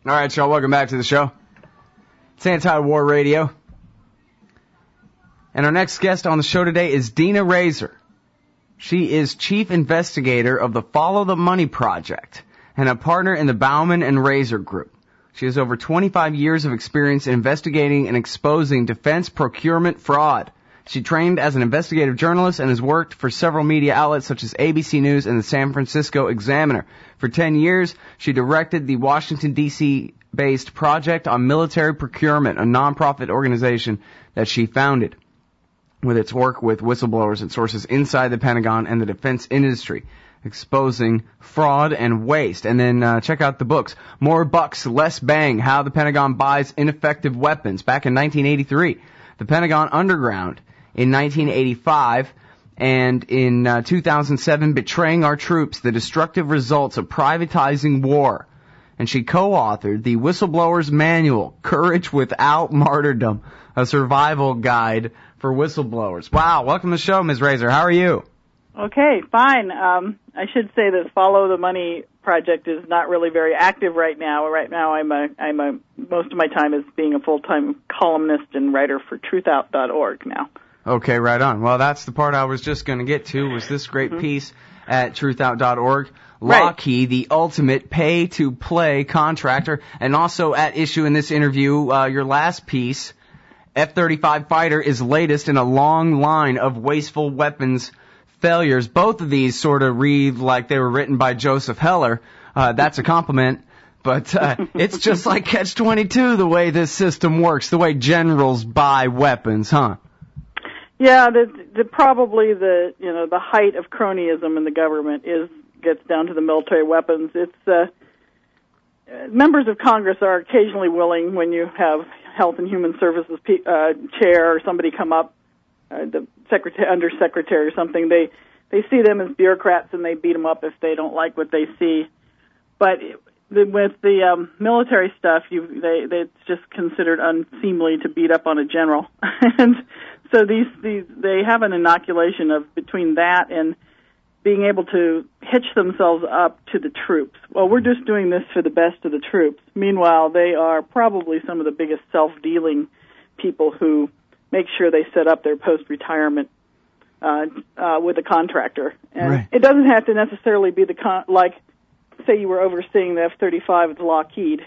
All right, y'all, welcome back to the show. It's Anti-War Radio. And our next guest on the show today is Dina Razor. She is chief investigator of the Follow the Money Project and a partner in the Bauman and Razor Group. She has over 25 years of experience in investigating and exposing defense procurement fraud. She trained as an investigative journalist and has worked for several media outlets such as ABC News and the San Francisco Examiner. For 10 years, she directed the Washington, D.C.-based Project on Military Procurement, a nonprofit organization that she founded, with its work with whistleblowers and sources inside the Pentagon and the defense industry, exposing fraud and waste. And then check out the books, More Bucks, Less Bang, How the Pentagon Buys Ineffective Weapons, back in 1983. The Pentagon Underground, in 1985, and in 2007, Betraying Our Troops, The Destructive Results of Privatizing War. And she co-authored the Whistleblower's Manual, Courage Without Martyrdom, a survival guide for whistleblowers. Wow, welcome to the show, Ms. Razor. How are you? Okay, fine. I should say that Follow the Money Project is not really very active right now. Right now, most of my time is being a full-time columnist and writer for TruthOut.org now. Okay, right on. Well, that's the part I was just going to get to, was this great piece at TruthOut.org. Lockheed, the ultimate pay-to-play contractor, and also at issue in this interview, your last piece, F-35 fighter is latest in a long line of wasteful weapons failures. Both of these sort of read like they were written by Joseph Heller. That's a compliment. But it's just like Catch-22, the way this system works, the way generals buy weapons, huh? Yeah, probably the height of cronyism in the government gets down to the military weapons. It's members of Congress are occasionally willing, when you have Health and Human Services chair or somebody come up, the undersecretary or something. They see them as bureaucrats and they beat them up if they don't like what they see. But with the military stuff, it's just considered unseemly to beat up on a general, and so they have an inoculation of between that and being able to hitch themselves up to the troops. Well, we're just doing this for the best of the troops. Meanwhile, they are probably some of the biggest self-dealing people who make sure they set up their post-retirement with a contractor. And right. It doesn't have to necessarily be like, say you were overseeing the F-35 at Lockheed.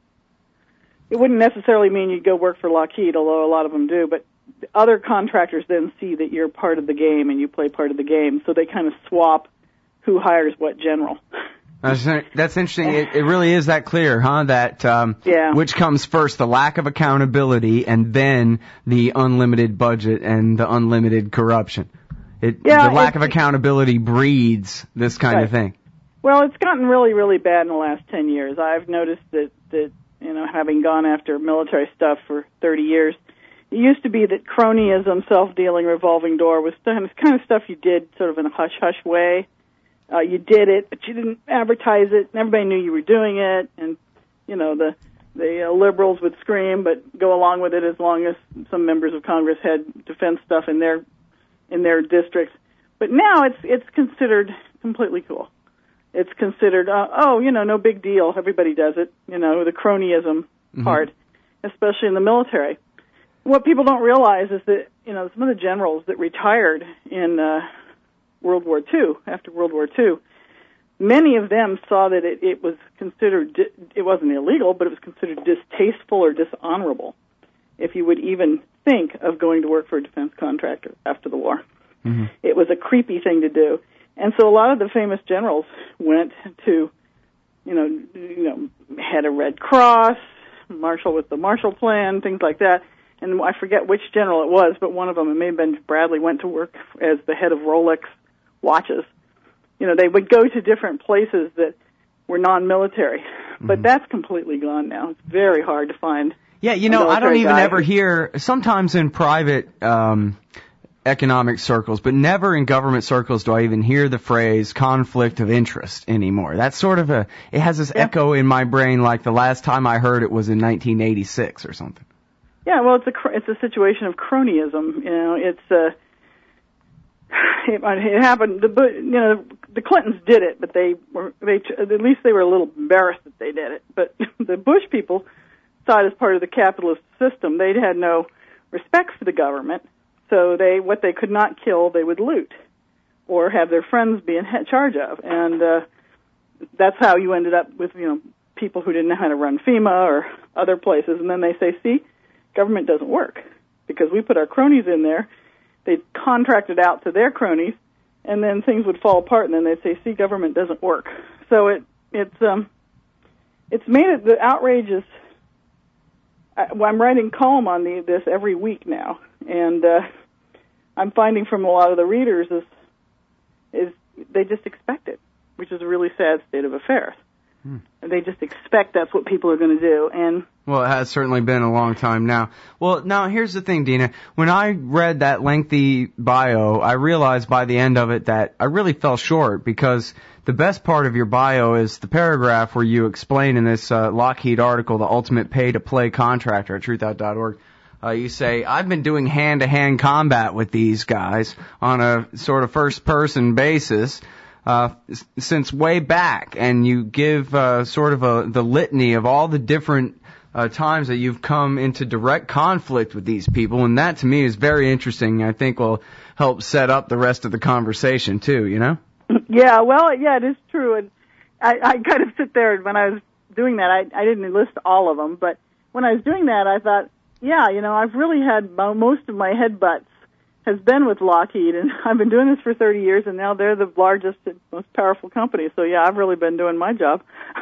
It wouldn't necessarily mean you'd go work for Lockheed, although a lot of them do, but other contractors then see that you're part of the game and you play part of the game, so they kind of swap who hires what general. That's interesting. It really is that clear, huh? That which comes first, the lack of accountability, and then the unlimited budget and the unlimited corruption. The lack of accountability breeds this kind of thing. Well, it's gotten really, really bad in the last 10 years. I've noticed that having gone after military stuff for 30 years, it used to be that cronyism, self-dealing, revolving door was kind of stuff you did sort of in a hush-hush way. You did it, but you didn't advertise it, and everybody knew you were doing it, and, the liberals would scream, but go along with it as long as some members of Congress had defense stuff in their districts. But now it's considered completely cool. It's considered, no big deal, everybody does it, the cronyism part, especially in the military. What people don't realize is that, some of the generals that retired in World War II, after World War II, many of them saw that it was considered, it wasn't illegal, but it was considered distasteful or dishonorable if you would even think of going to work for a defense contractor after the war. Mm-hmm. It was a creepy thing to do. And so a lot of the famous generals went to, had a Red Cross, Marshall with the Marshall Plan, things like that. And I forget which general it was, but one of them, it may have been Bradley, went to work as the head of Rolex watches. They would go to different places that were non-military, but that's completely gone now. It's very hard to find. Yeah, I don't even ever hear, sometimes in private economic circles, but never in government circles do I even hear the phrase conflict of interest anymore. That's sort of it has this echo in my brain like the last time I heard it was in 1986 or something. Yeah, well, it's a situation of cronyism. It happened. The Clintons did it, but at least they were a little embarrassed that they did it. But the Bush people saw it as part of the capitalist system. They had no respect for the government, so what they could not kill, they would loot or have their friends be in charge of, and that's how you ended up with people who didn't know how to run FEMA or other places, and then they say, see, government doesn't work because we put our cronies in there. They'd contract it out to their cronies, and then things would fall apart, and then they'd say, see, government doesn't work. So it's made it, the outrage is, I'm writing column on this every week now, and I'm finding from a lot of the readers is they just expect it, which is a really sad state of affairs. They just expect that's what people are going to do. And well, it has certainly been a long time now. Well, now here's the thing, Dina. When I read that lengthy bio, I realized by the end of it that I really fell short, because the best part of your bio is the paragraph where you explain in this Lockheed article, The Ultimate Pay-to-Play Contractor at truthout.org. You say, I've been doing hand-to-hand combat with these guys on a sort of first-person basis since way back, and you give sort of the litany of all the different times that you've come into direct conflict with these people, and that to me is very interesting. I think will help set up the rest of the conversation too, Yeah, well, yeah, it is true, and I kind of sit there, when I was doing that, I didn't list all of them, but when I was doing that, I thought, yeah, I've really had most of my headbutts has been with Lockheed, and I've been doing this for 30 years, and now they're the largest and most powerful company. So, yeah, I've really been doing my job.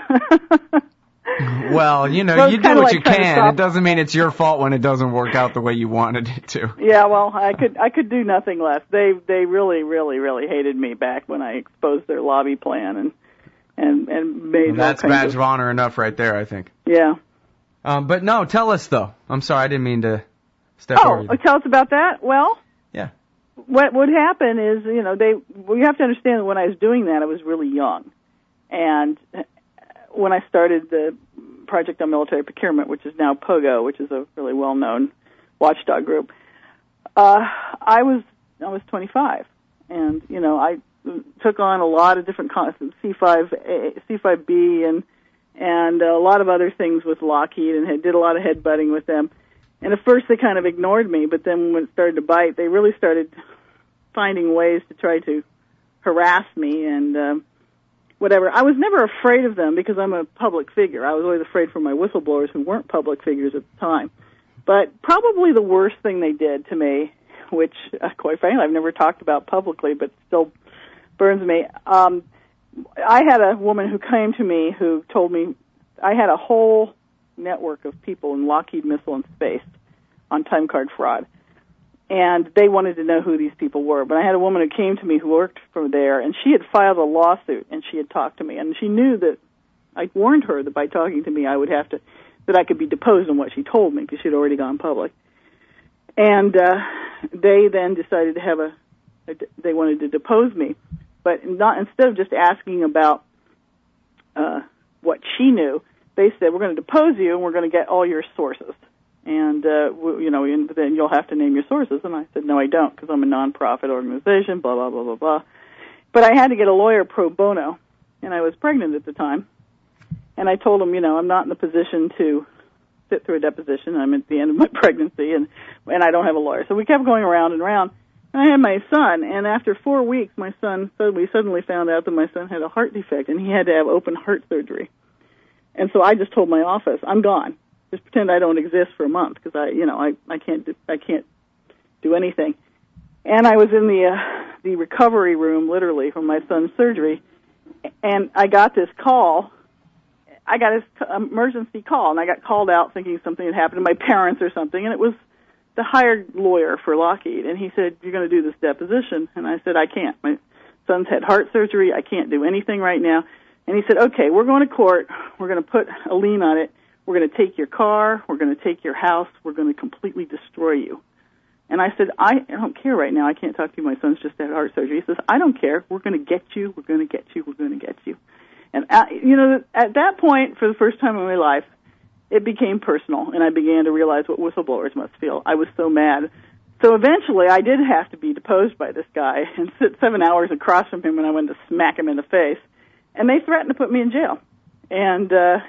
Well, you do what you can. It doesn't mean it's your fault when it doesn't work out the way you wanted it to. Yeah, well, I could do nothing less. They really, really, really hated me back when I exposed their lobby plan and made. Well, that's badge of honor enough right there, I think. Yeah. But no, tell us though. I'm sorry, I didn't mean to step over you. Oh, tell us about that. Well. Yeah. What would happen is, you have to understand that when I was doing that, I was really young. And when I started the Project on Military Procurement, which is now POGO, which is a really well-known watchdog group, I was 25. And, I took on a lot of different concepts, C5B and a lot of other things with Lockheed, and did a lot of headbutting with them. And at first they kind of ignored me, but then when it started to bite, they really started finding ways to try to harass me and whatever. I was never afraid of them because I'm a public figure. I was always afraid for my whistleblowers who weren't public figures at the time. But probably the worst thing they did to me, which, quite frankly, I've never talked about publicly, but still burns me. I had a woman who came to me who told me I had a whole network of people in Lockheed Missile and Space on time card fraud, and they wanted to know who these people were. But I had a woman who came to me who worked from there, and she had filed a lawsuit, and she had talked to me, and she knew that I warned her that by talking to me I would have to, that I could be deposed on what she told me because she had already gone public. And they then decided to have they wanted to depose me, but not, instead of just asking about what she knew, they said, we're going to depose you and we're going to get all your sources. And, and then you'll have to name your sources. And I said, no, I don't, because I'm a nonprofit organization, blah, blah, blah, blah, blah. But I had to get a lawyer pro bono, and I was pregnant at the time. And I told him, I'm not in the position to sit through a deposition. I'm at the end of my pregnancy, and I don't have a lawyer. So we kept going around and around. And I had my son, and after 4 weeks, we suddenly found out that my son had a heart defect, and he had to have open heart surgery. And so I just told my office, I'm gone. Just pretend I don't exist for a month because I can't do anything. And I was in the recovery room, literally, from my son's surgery, and I got this call. I got this emergency call, and I got called out thinking something had happened to my parents or something, and it was the hired lawyer for Lockheed, and he said, you're going to do this deposition. And I said, I can't. My son's had heart surgery. I can't do anything right now. And he said, okay, we're going to court. We're going to put a lien on it. We're going to take your car. We're going to take your house. We're going to completely destroy you. And I said, I don't care right now. I can't talk to you. My son's just had heart surgery. He says, I don't care. We're going to get you. We're going to get you. We're going to get you. And, at that point, for the first time in my life, it became personal, and I began to realize what whistleblowers must feel. I was so mad. So eventually I did have to be deposed by this guy and sit 7 hours across from him when I went to smack him in the face. And they threatened to put me in jail. And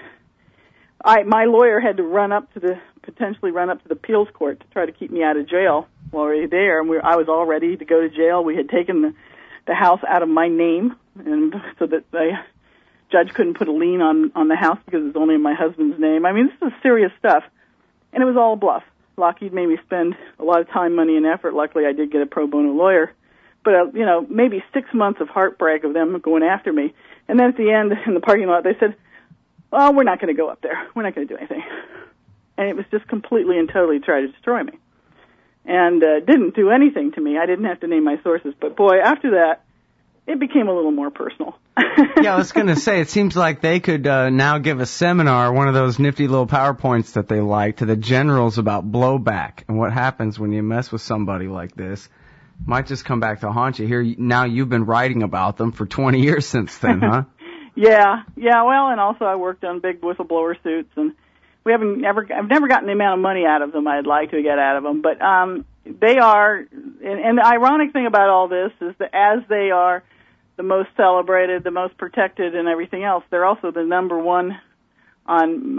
my lawyer had to potentially run up to the appeals court to try to keep me out of jail while we were there. And I was all ready to go to jail. We had taken the house out of my name, and so that the judge couldn't put a lien on the house because it's only in my husband's name. I mean, this is serious stuff. And it was all a bluff. Lockheed made me spend a lot of time, money, and effort. Luckily, I did get a pro bono lawyer. But, maybe 6 months of heartbreak of them going after me. And then at the end, in the parking lot, they said, "Oh, we're not going to go up there. We're not going to do anything." And it was just completely and totally try to destroy me. And didn't do anything to me. I didn't have to name my sources. But, boy, after that, it became a little more personal. Yeah, I was going to say, it seems like they could now give a seminar, one of those nifty little PowerPoints that they like, to the generals about blowback and what happens when you mess with somebody like this. Might just come back to haunt you. Here, now you've been writing about them for 20 years since then, huh? Yeah, well, and also I worked on big whistleblower suits, and I've never gotten the amount of money out of them I'd like to get out of them, but they are, and the ironic thing about all this is that as they are the most celebrated, the most protected, and everything else, they're also the number one on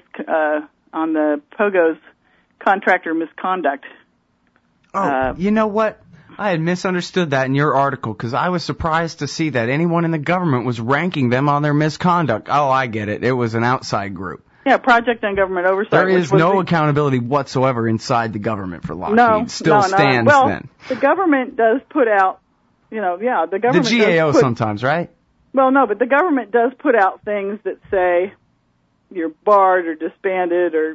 the POGO's contractor misconduct. Oh, you know what? I had misunderstood that in your article because I was surprised to see that anyone in the government was ranking them on their misconduct. Oh, I get it. It was an outside group. Yeah, Project on Government Oversight. There is no accountability whatsoever inside the government for Lockheed. No, Still stands well, then. The government does put out, the government. The GAO sometimes, right? Well, no, but the government does put out things that say you're barred or disbanded, or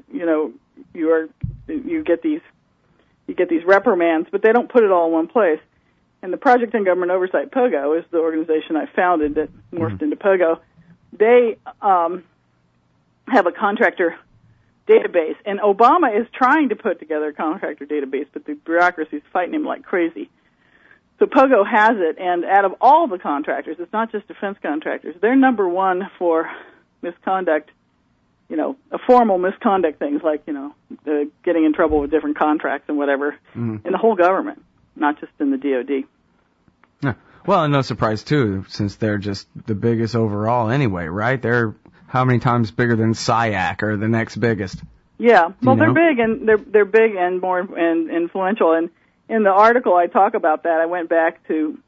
you get these reprimands, but they don't put it all in one place. And the Project on Government Oversight, POGO, is the organization I founded that morphed into POGO. They have a contractor database, and Obama is trying to put together a contractor database, but the bureaucracy is fighting him like crazy. So POGO has it, and out of all the contractors, it's not just defense contractors, they're number one for misconduct, a formal misconduct things like, getting in trouble with different contracts and whatever in the whole government, not just in the DOD. Yeah. Well, and no surprise, too, since they're just the biggest overall anyway, right? They're how many times bigger than SIAC or the next biggest? Yeah, well, they're big, and they're big and more and influential. And in the article I talk about that, I went back to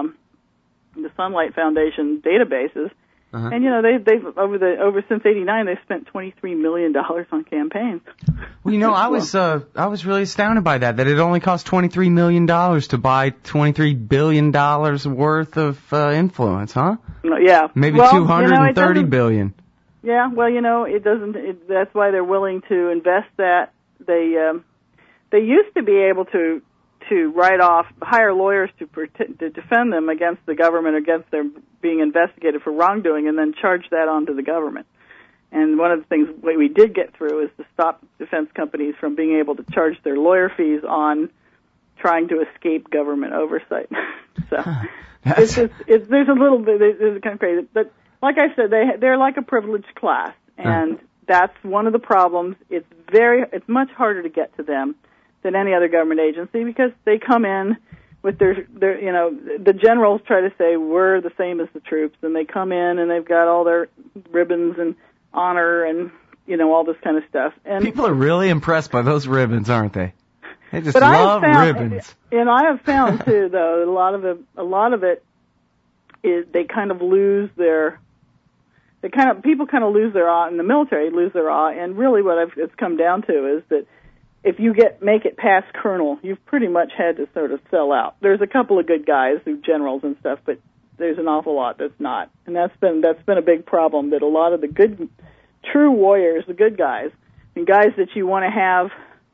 the Sunlight Foundation databases. And they've over since '89 they've spent $23 million on campaigns. Well, I was really astounded by that it only cost $23 million to buy $23 billion worth of influence, huh? Yeah, maybe $230 billion. Yeah, well, it doesn't. That's why they're willing to invest that. They used to be able to hire lawyers to defend them against the government, against their being investigated for wrongdoing, and then charge that onto the government. And one of the things we did get through is to stop defense companies from being able to charge their lawyer fees on trying to escape government oversight. So there's a little bit, it's kind of crazy. But like I said, they're like a privileged class, and that's one of the problems. It's much harder to get to them than any other government agency because they come in with their the generals try to say we're the same as the troops, and they come in and they've got all their ribbons and honor and all this kind of stuff. And people are really impressed by those ribbons, aren't they? They just love ribbons. And I have found too, though, a lot of it is they kind of lose their people kind of lose their awe, in the military lose their awe, and really what it's come down to is that if you make it past colonel, you've pretty much had to sort of sell out. There's a couple of good guys, generals and stuff, but there's an awful lot that's not, and that's been a big problem. That a lot of the good, true warriors, the good guys, and guys that you want to have,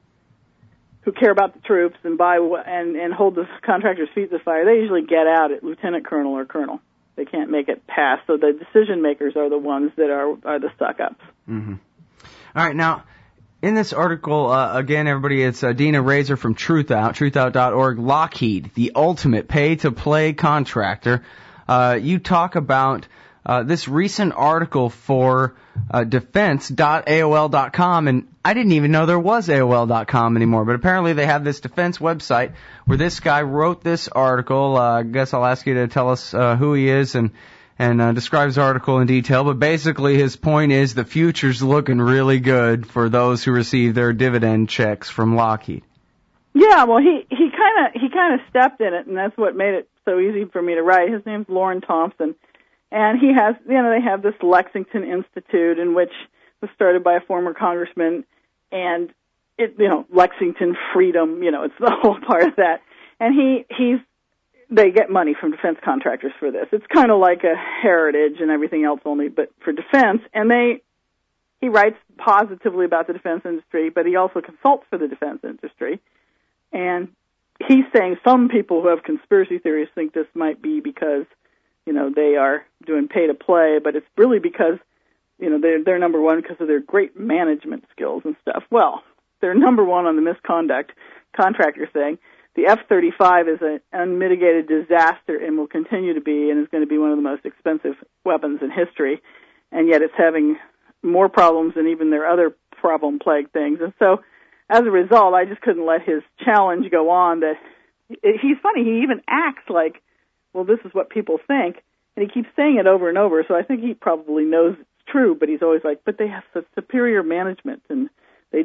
who care about the troops and and hold the contractors' feet to the fire, they usually get out at lieutenant colonel or colonel. They can't make it past, so the decision makers are the ones that are the suck-ups. Mm-hmm. All right, now. In this article, again, everybody, it's Dina Razor from truthout.org. Lockheed, the ultimate pay-to-play contractor. You talk about this recent article for defense.aol.com, and I didn't even know there was AOL.com anymore, but apparently they have this defense website where this guy wrote this article. I guess I'll ask you to tell us who he is and describe his article in detail, but basically his point is the future's looking really good for those who receive their dividend checks from Lockheed. Yeah, well, he kind of stepped in it, and that's what made it so easy for me to write. His name's Loren Thompson. And he has, they have this Lexington Institute, in which was started by a former congressman, and Lexington Freedom, it's the whole part of that. And they get money from defense contractors for this. It's kind of like a Heritage and everything else only, but for defense. And he writes positively about the defense industry, but he also consults for the defense industry. And he's saying some people who have conspiracy theories think this might be because they are doing pay to play, but it's really because, they're number one because of their great management skills and stuff. Well, they're number one on the misconduct. Contractor saying the F-35 is an unmitigated disaster and will continue to be, and is going to be one of the most expensive weapons in history, and yet it's having more problems than even their other problem-plagued things. And so, as a result, I just couldn't let his challenge go on. He's funny, he even acts like, well, this is what people think, and he keeps saying it over and over, so I think he probably knows it's true, but he's always like, but they have such superior management, and they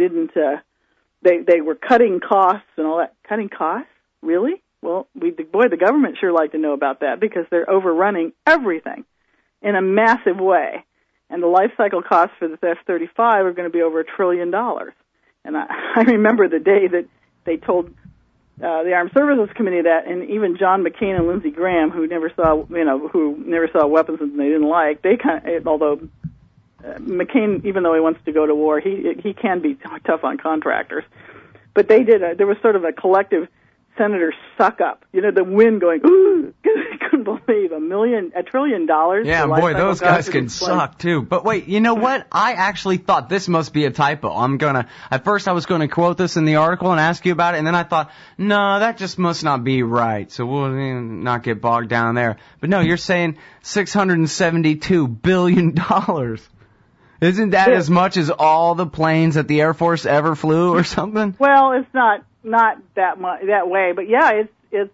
were cutting costs and all that. Cutting costs? Really? Well, the government sure like to know about that, because they're overrunning everything in a massive way, and the life cycle costs for the F-35 are going to be over $1 trillion. And I remember the day that they told the Armed Services Committee that, and even John McCain and Lindsey Graham, who never saw weapons that they didn't like, although McCain, even though he wants to go to war, he can be tough on contractors. But there was sort of a collective senator suck up. The wind going, ooh, I couldn't believe $1 trillion. Yeah, boy, those guys can suck too. But wait, you know what? I actually thought this must be a typo. At first I was going to quote this in the article and ask you about it, and then I thought, no, that just must not be right. So we'll not get bogged down there. But no, you're saying $672 billion. Isn't that as much as all the planes that the Air Force ever flew or something? Well, it's not that much that way, but yeah, it's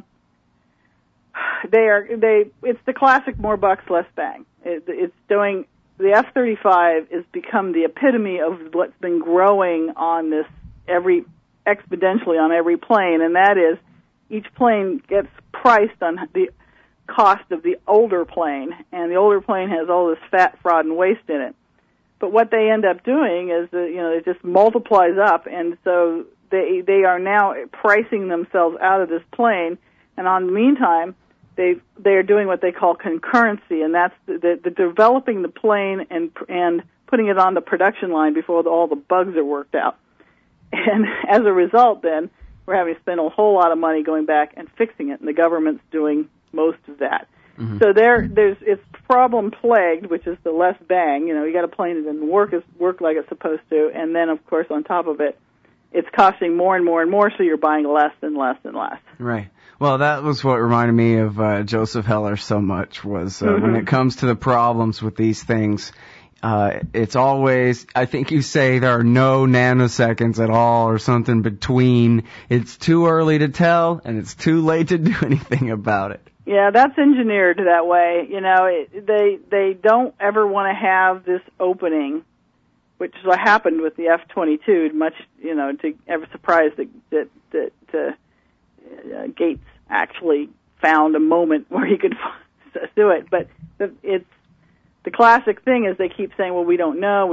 the classic more bucks less bang. It's doing, the F-35 has become the epitome of what's been growing on this exponentially on every plane, and that is each plane gets priced on the cost of the older plane, and the older plane has all this fat, fraud, and waste in it. But what they end up doing is that, it just multiplies up, and so they are now pricing themselves out of this plane, and on the meantime, they are doing what they call concurrency, and that's the developing the plane and putting it on the production line before all the bugs are worked out. And as a result, then, we're having to spend a whole lot of money going back and fixing it, and the government's doing most of that. Mm-hmm. So it's problem plagued, which is the less bang. You got a plane that doesn't work like it's supposed to, and then of course on top of it, it's costing more and more and more, so you're buying less and less and less. Right. Well, that was what reminded me of Joseph Heller so much, was when it comes to the problems with these things, it's always, I think you say there are no nanoseconds at all or something between. It's too early to tell, and it's too late to do anything about it. Yeah, that's engineered that way. They don't ever want to have this opening, which is what happened with the F-22. Much, to ever surprised that Gates actually found a moment where he could do it. But it's the classic thing is they keep saying, well, we don't know,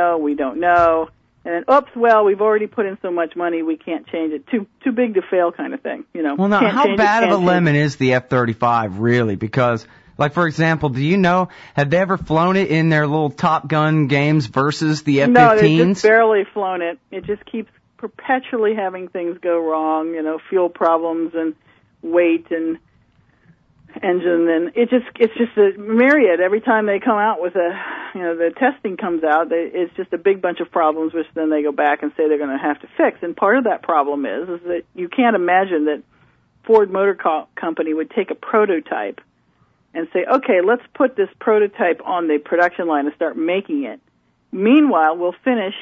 and then, oops, well, we've already put in so much money, we can't change it. Too big to fail kind of thing, Well, now, how bad of a lemon is the F-35, really? Because, like, for example, do you know, have they ever flown it in their little Top Gun games versus the F-15s? No, they've just barely flown it. It just keeps perpetually having things go wrong, fuel problems and weight and engine, and it's just a myriad. Every time they come out with the testing comes out, it's just a big bunch of problems, which then they go back and say they're going to have to fix. And part of that problem is that you can't imagine that Ford Motor Company would take a prototype and say, okay, let's put this prototype on the production line and start making it. Meanwhile, we'll finish,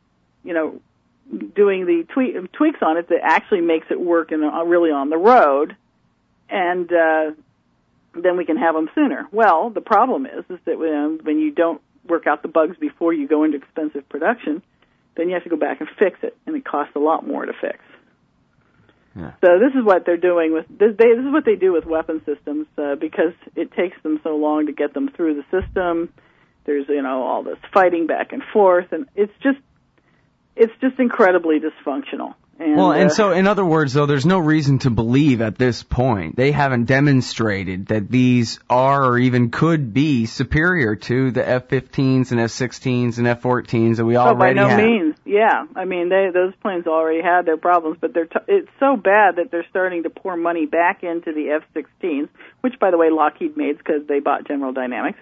doing the tweaks on it that actually makes it work really on the road, and then we can have them sooner. Well, the problem is that when you don't work out the bugs before you go into expensive production, then you have to go back and fix it, and it costs a lot more to fix. Yeah. So this is what they're doing with this is what they do with weapon systems because it takes them so long to get them through the system. There's all this fighting back and forth, and it's just incredibly dysfunctional. And so in other words, though, there's no reason to believe at this point they haven't demonstrated that these are or even could be superior to the F-15s and F-16s and F-14s that we already have. By no means, yeah. I mean, those planes already had their problems, but it's so bad that they're starting to pour money back into the F-16s, which, by the way, Lockheed made because they bought General Dynamics.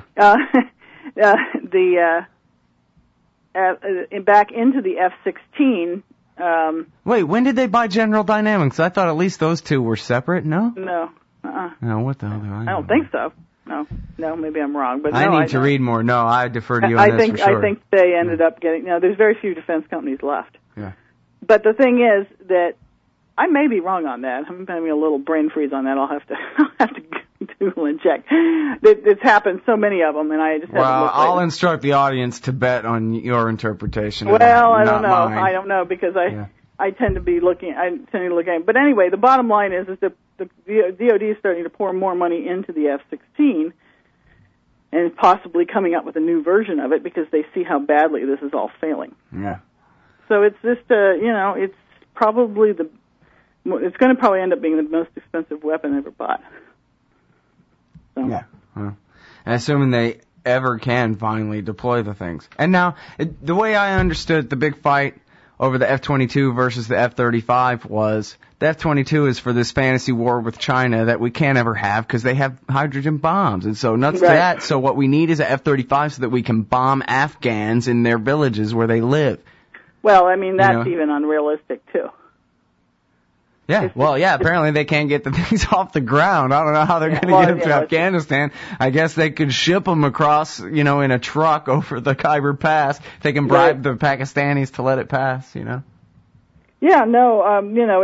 Back into the F-16. Wait, when did they buy General Dynamics? I thought at least those two were separate. No. No. No. What the hell? I don't think so. No. Maybe I'm wrong. But I need to read more. No, I defer to you on this for sure. I think they ended up getting. There's very few defense companies left. Yeah. But the thing is that I may be wrong on that. I'm having a little brain freeze on that. I'll have to Google and check. It's happened so many of them, and I just haven't looked. I'll instruct the audience to bet on your interpretation. Well, I don't know. I don't know because I tend to be looking. But anyway, the bottom line is that the DoD is starting to pour more money into the F-16, and possibly coming up with a new version of it because they see how badly this is all failing. Yeah. So it's just it's probably it's going to probably end up being the most expensive weapon ever bought. So. Yeah. And assuming they ever can finally deploy the things. And now, the way I understood the big fight over the F-22 versus the F-35 was the F-22 is for this fantasy war with China that we can't ever have because they have hydrogen bombs. And so nuts to that. So what we need is an F-35 so that we can bomb Afghans in their villages where they live. Well, I mean, that's even unrealistic, too. Yeah, apparently they can't get the things off the ground. I don't know how they're going to get them to Afghanistan. I guess they could ship them across, in a truck over the Khyber Pass. They can bribe the Pakistanis to let it pass, Yeah, no,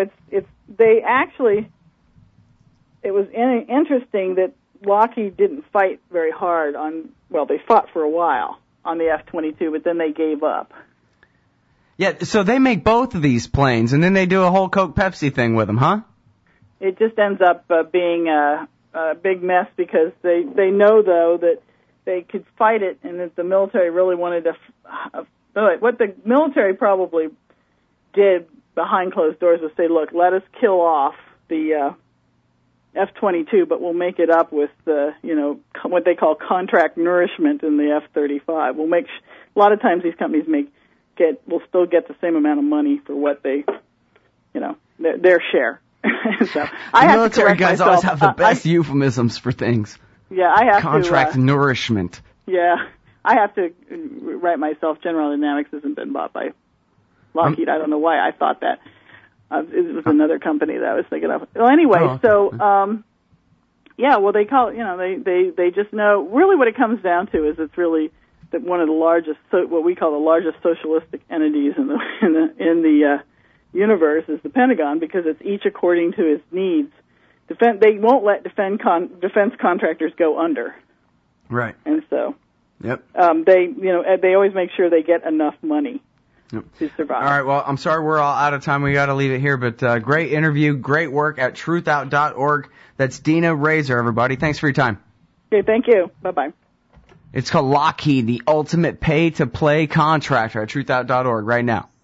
it was interesting that Lockheed didn't fight very hard they fought for a while on the F-22, but then they gave up. Yeah, so they make both of these planes, and then they do a whole Coke Pepsi thing with them, huh? It just ends up being a big mess because they know, though, that they could fight it and that the military really wanted to... what the military probably did behind closed doors was say, look, let us kill off the F-22, but we'll make it up with what they call contract nourishment in the F-35. We'll make... A lot of times these companies will still get the same amount of money for what they, their share. So the military guys always have the best euphemisms for things. Yeah, I have contract nourishment. Yeah, I have to write myself. General Dynamics hasn't been bought by Lockheed. I don't know why I thought that. It was another company that I was thinking of. Well, anyway, they call it. They just know. Really, what it comes down to is it's really that one of the largest, what we call the largest socialistic entities in the universe is the Pentagon, because it's each according to its needs. They won't let defense contractors go under. Right. And so, they always make sure they get enough money to survive. All right. Well, I'm sorry we're all out of time. We got to leave it here. But great interview, great work at truthout.org. That's Dina Razor, everybody. Thanks for your time. Okay. Thank you. Bye bye. It's called Lockheed, the ultimate pay-to-play contractor at truthout.org right now.